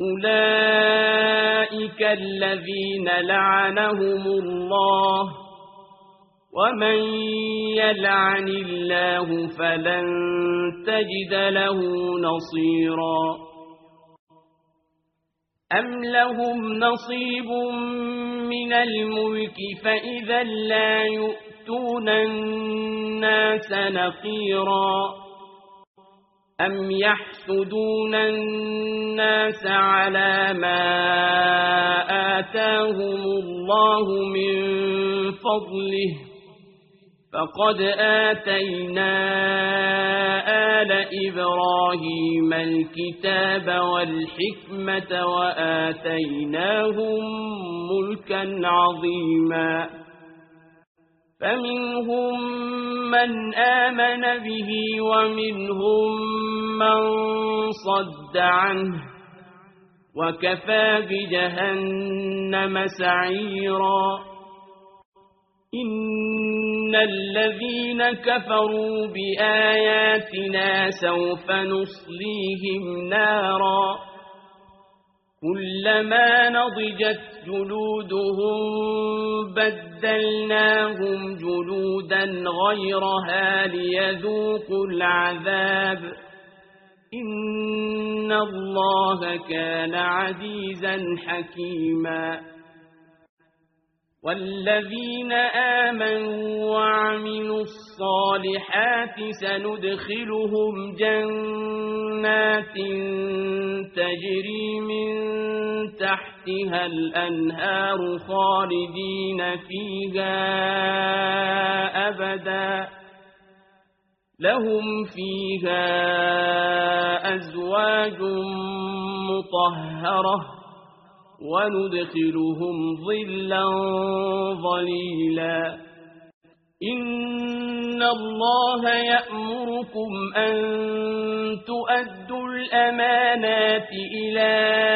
أولئك الذين لعنهم الله ومن يلعن الله فلن تجد له نصيرا أم لهم نصيب من الملك فإذا لا يؤتون الناس نقيرا أم يحسدون الناس على ما آتاهم الله من فضله فقد آتينا آل إبراهيم الكتاب والحكمة وآتيناهم ملكا عظيما فمنهم من آمن به ومنهم من صد عنه وكفى بجهنم سعيرا إن الذين كفروا بآياتنا سوف نصليهم نارا كلما نضجت جلودهم بدلناهم جلودا غيرها ليذوقوا العذاب إن الله كان عزيزا حكيما والذين آمنوا وعملوا الصالحات سندخلهم جنات تجري من تحتها الأنهار خالدين فيها أبدا لهم فيها أزواج مطهرة وندخلهم ظلا ظليلا إن الله يأمركم أن تؤدوا الأمانات إلى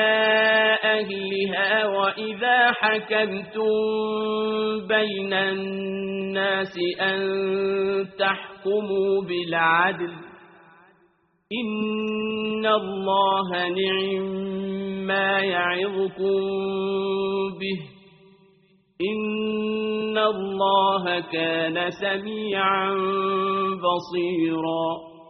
أهلها وإذا حكمتم بين الناس أن تحكموا بالعدل إن الله نعم يعظكم به إن الله كان سميعا بصيرا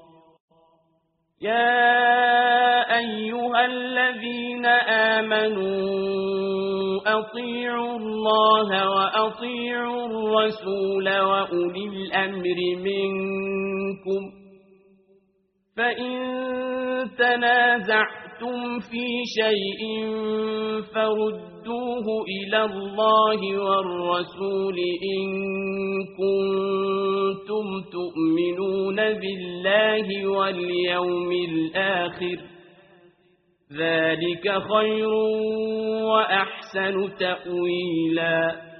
يا أيها الذين آمنوا أطيعوا الله وأطيعوا الرسول وأولي الأمر منكم فإن تنازعتم في شيء فردوه إلى الله والرسول إن كنتم تؤمنون بالله واليوم الآخر ذلك خير وأحسن تأويلا